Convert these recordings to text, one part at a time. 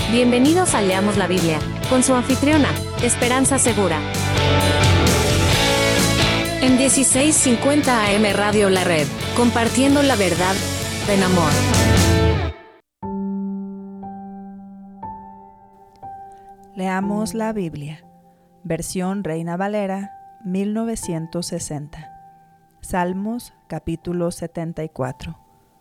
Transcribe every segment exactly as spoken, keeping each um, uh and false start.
Bienvenidos a Leamos la Biblia, con su anfitriona, Esperanza Segura. En dieciséis cincuenta A M Radio La Red, compartiendo la verdad en amor. Leamos la Biblia, versión Reina Valera, mil novecientos sesenta. Salmos, capítulo setenta y cuatro.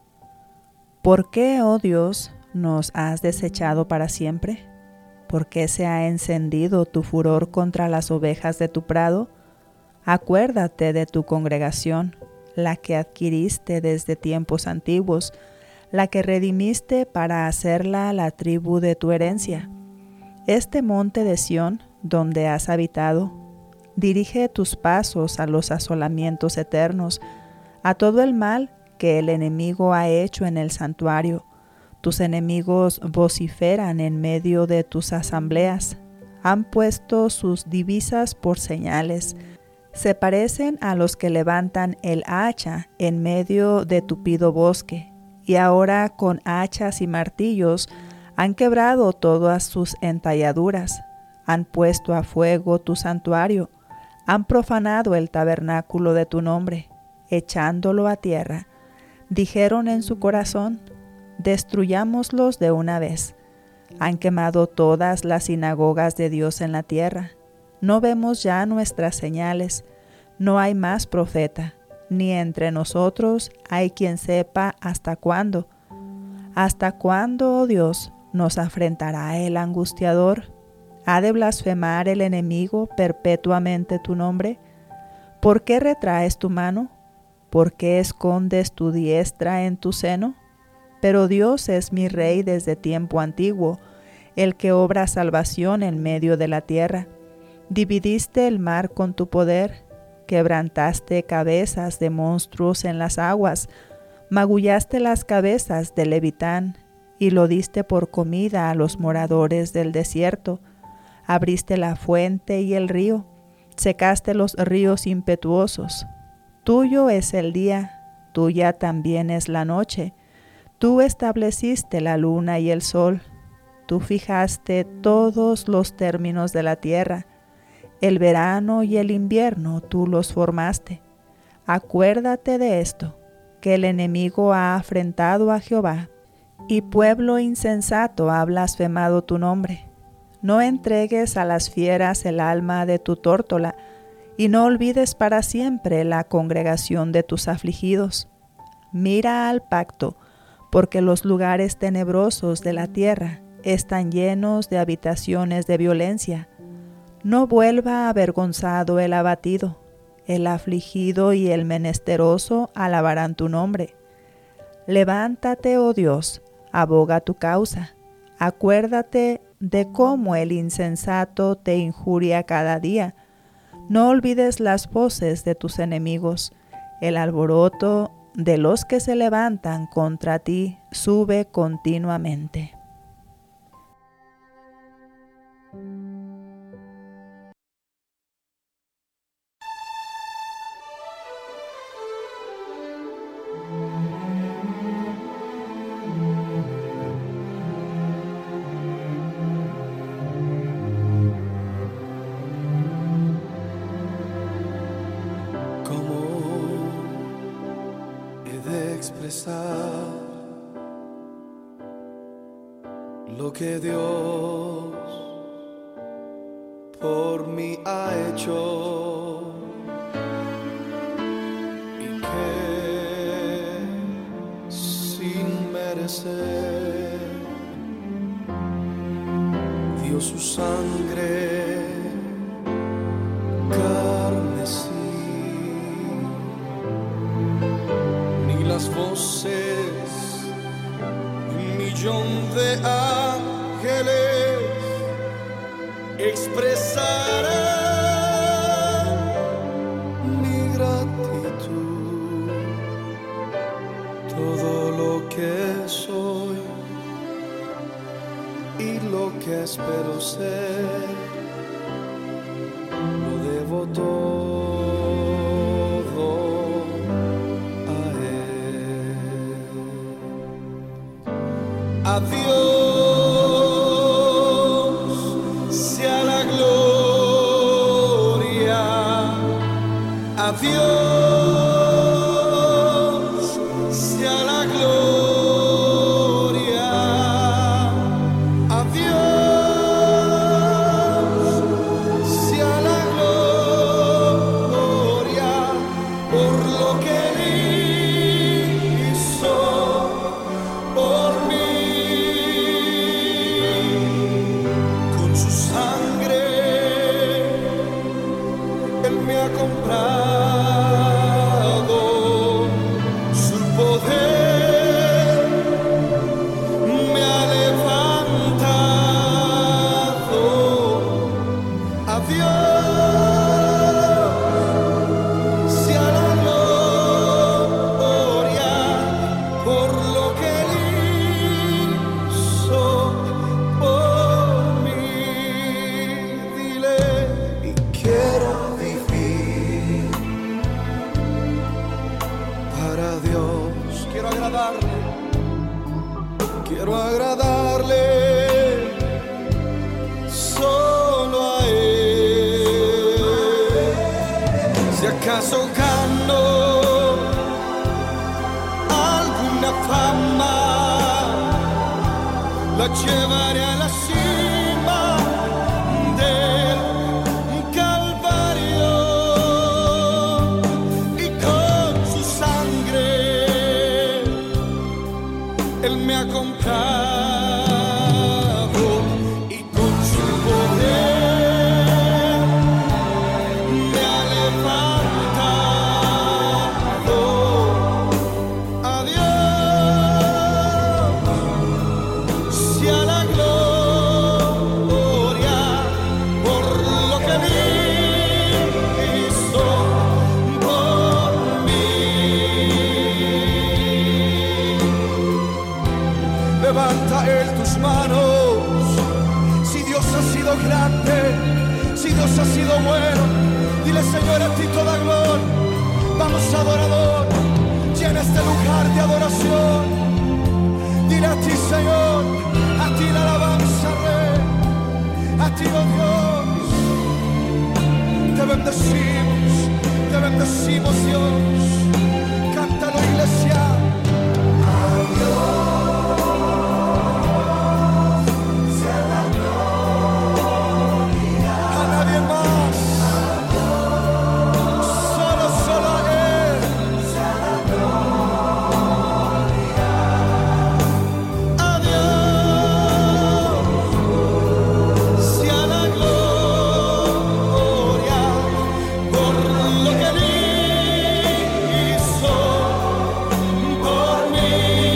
¿Por qué, oh Dios, nos has desechado para siempre? ¿Por qué se ha encendido tu furor contra las ovejas de tu prado? Acuérdate de tu congregación, la que adquiriste desde tiempos antiguos, la que redimiste para hacerla la tribu de tu herencia. Este monte de Sión, donde has habitado, dirige tus pasos a los asolamientos eternos, a todo el mal que el enemigo ha hecho en el santuario. Tus enemigos vociferan en medio de tus asambleas. Han puesto sus divisas por señales. Se parecen a los que levantan el hacha en medio de tupido bosque, y ahora con hachas y martillos han quebrado todas sus entalladuras. Han puesto a fuego tu santuario. Han profanado el tabernáculo de tu nombre, echándolo a tierra. Dijeron en su corazón: destruyámoslos de una vez. Han quemado todas las sinagogas de Dios en la tierra. No vemos ya nuestras señales. No hay más profeta, ni entre nosotros hay quien sepa hasta cuándo. ¿Hasta cuándo, oh Dios, nos afrentará el angustiador? ¿Ha de blasfemar el enemigo perpetuamente tu nombre? ¿Por qué retraes tu mano? ¿Por qué escondes tu diestra en tu seno? Pero Dios es mi Rey desde tiempo antiguo, el que obra salvación en medio de la tierra. Dividiste el mar con tu poder, quebrantaste cabezas de monstruos en las aguas, magullaste las cabezas de Levitán, y lo diste por comida a los moradores del desierto. Abriste la fuente y el río, secaste los ríos impetuosos. Tuyo es el día, tuya también es la noche. Tú estableciste la luna y el sol. Tú fijaste todos los términos de la tierra. El verano y el invierno tú los formaste. Acuérdate de esto, que el enemigo ha afrentado a Jehová, y pueblo insensato ha blasfemado tu nombre. No entregues a las fieras el alma de tu tórtola, y no olvides para siempre la congregación de tus afligidos. Mira al pacto, porque los lugares tenebrosos de la tierra están llenos de habitaciones de violencia. No vuelva avergonzado el abatido, el afligido y el menesteroso alabarán tu nombre. Levántate, oh Dios, aboga tu causa. Acuérdate de cómo el insensato te injuria cada día. No olvides las voces de tus enemigos. El alboroto de los que se levantan contra ti sube continuamente. Expresar lo que Dios por mí ha hecho y que sin merecer dio su sangre carmesí. Las voces, un millón de ángeles expresarán mi gratitud. Todo lo que soy y lo que espero ser, lo debo todo. A Dios quiero agradarle solo a Él. Si acaso gano alguna fama, la llevaré a la cima del Calvario, y con su sangre Él me ha comprado, y con su poder me ha levantado. Adiós sea la gloria por lo que hizo por mí. Levanta Él tus manos. Si Dios ha sido grande, si Dios ha sido bueno, dile: Señor, a ti toda gloria. Vamos, adorador, llena este lugar de adoración. Dile: a ti, Señor, a ti la alabanza, Rey, a ti, oh Dios. Te bendecimos, te bendecimos, Dios. Cántalo, iglesia. A nadie más, solo, solo a Él. Adiós sea la gloria por lo que hizo por mí,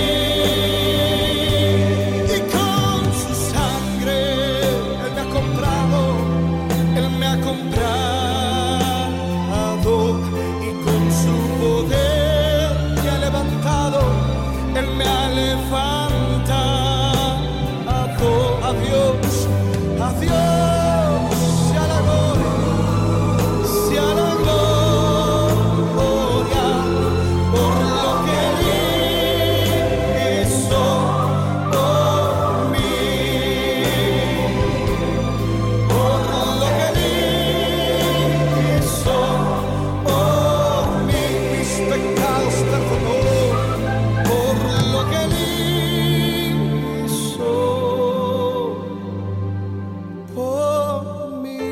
y con su sangre Él me ha comprado, Él me ha comprado, y con su poder me ha levantado, Él me ha levantado. Adiós, adiós sea la gloria, sea la gloria por lo que hizo por mí, por lo que hizo por mí. Mis pecados perdonó, por lo que hizo por mí.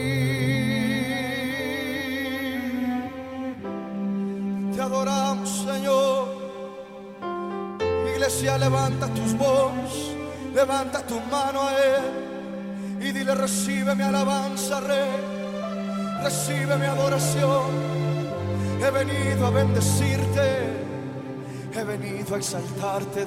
Te adoramos, Señor. Iglesia, levanta tus voces, levanta tu mano a Él y dile: recibe mi alabanza, Rey, recibe mi adoración. He venido a bendecirte, he venido a exaltarte.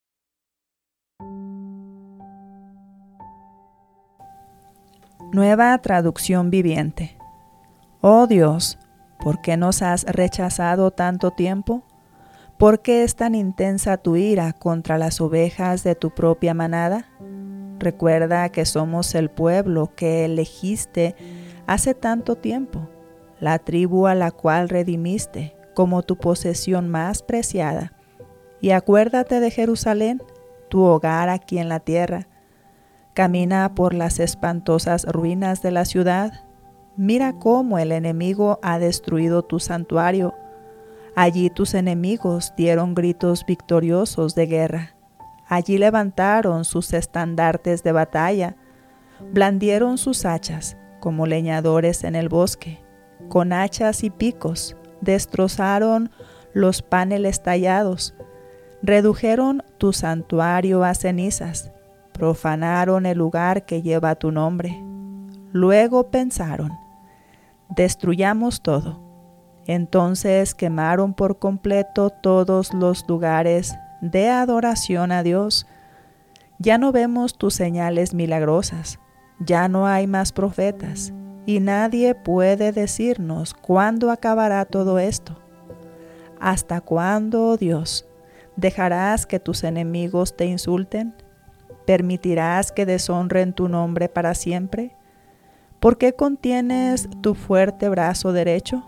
Nueva traducción viviente. Oh Dios, ¿por qué nos has rechazado tanto tiempo? ¿Por qué es tan intensa tu ira contra las ovejas de tu propia manada? Recuerda que somos el pueblo que elegiste hace tanto tiempo, la tribu a la cual redimiste como tu posesión más preciada. Y acuérdate de Jerusalén, tu hogar aquí en la tierra. Camina por las espantosas ruinas de la ciudad. Mira cómo el enemigo ha destruido tu santuario. Allí tus enemigos dieron gritos victoriosos de guerra. Allí levantaron sus estandartes de batalla. Blandieron sus hachas como leñadores en el bosque. Con hachas y picos destrozaron los paneles tallados. Redujeron tu santuario a cenizas. Profanaron el lugar que lleva tu nombre. Luego pensaron: destruyamos todo. Entonces quemaron por completo todos los lugares de adoración a Dios. Ya no vemos tus señales milagrosas, ya no hay más profetas, y nadie puede decirnos cuándo acabará todo esto. ¿Hasta cuándo, oh Dios, dejarás que tus enemigos te insulten? ¿Permitirás que deshonren tu nombre para siempre? ¿Por qué contienes tu fuerte brazo derecho?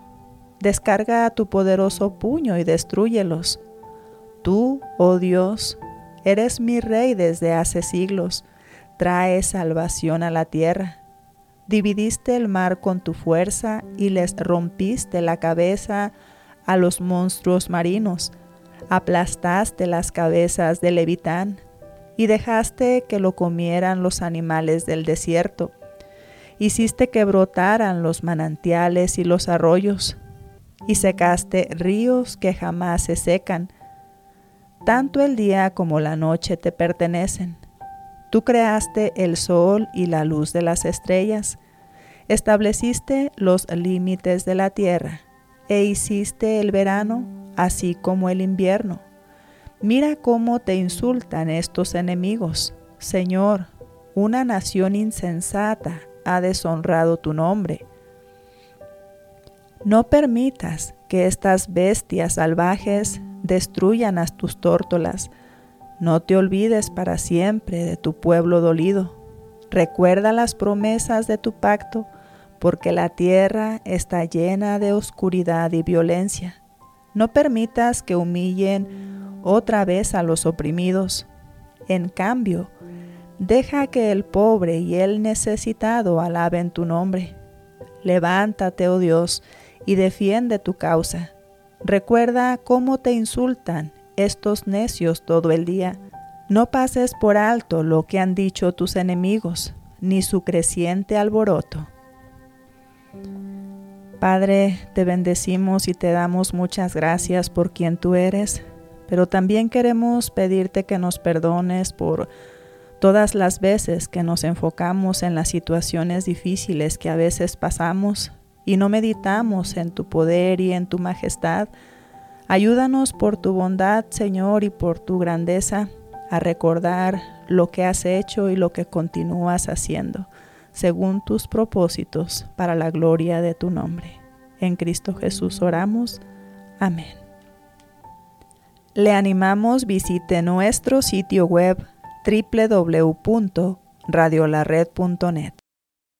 Descarga tu poderoso puño y destrúyelos. Tú, oh Dios, Eres mi rey desde hace siglos. Traes salvación a la tierra. Dividiste el mar con tu fuerza y les rompiste la cabeza a los monstruos marinos. Aplastaste las cabezas de Levitán y dejaste que lo comieran los animales del desierto. Hiciste que brotaran los manantiales y los arroyos, y secaste ríos que jamás se secan. Tanto el día como la noche te pertenecen. Tú creaste el sol y la luz de las estrellas. Estableciste los límites de la tierra, e hiciste el verano así como el invierno. Mira cómo te insultan estos enemigos. Señor, una nación insensata ha deshonrado tu nombre. No permitas que estas bestias salvajes destruyan a tus tórtolas. No te olvides para siempre de tu pueblo dolido. Recuerda las promesas de tu pacto, porque la tierra está llena de oscuridad y violencia. No permitas que humillen otra vez a los oprimidos. En cambio, deja que el pobre y el necesitado alaben tu nombre. Levántate, oh Dios, y defiende tu causa. Recuerda cómo te insultan estos necios todo el día. No pases por alto lo que han dicho tus enemigos, ni su creciente alboroto. Padre, te bendecimos y te damos muchas gracias por quien tú eres, pero también queremos pedirte que nos perdones por todas las veces que nos enfocamos en las situaciones difíciles que a veces pasamos y no meditamos en tu poder y en tu majestad. Ayúdanos por tu bondad, Señor, y por tu grandeza a recordar lo que has hecho y lo que continúas haciendo, según tus propósitos, para la gloria de tu nombre. En Cristo Jesús oramos. Amén. Le animamos, visite nuestro sitio web doble u doble u doble u punto radio la red punto net.